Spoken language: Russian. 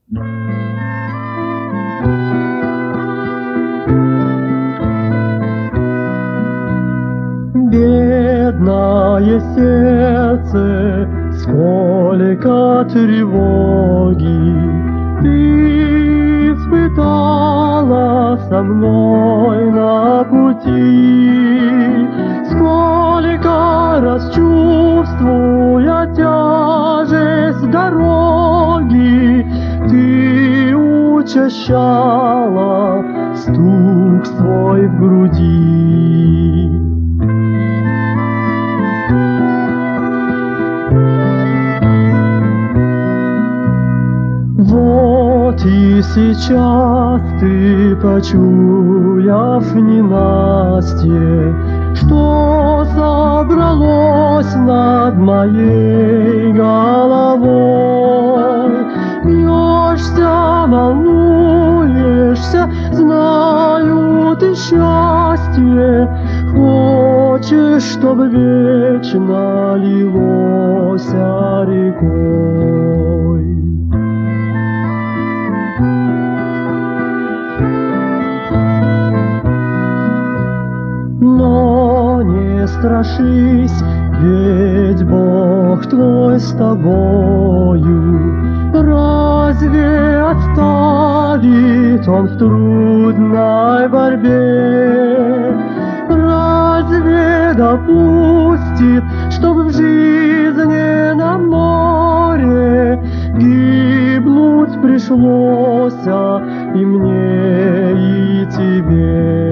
Бедное сердце, сколько тревоги ты испытала со мной на пути. Сколько раз, чувствуя тяжесть дороги, ты учащала стук свой в груди. Вот и сейчас ты, почуяв ненастье, что собралось над моей головой, бьешься, волнуешься, знаю ты счастье, хочешь, чтобы вечно лилось рекой. Но не страшись, ведь Бог твой с тобою. Разве оставит Он в трудной борьбе? Разве допустит, чтобы в жизни на море гибнуть пришлось и мне, и тебе?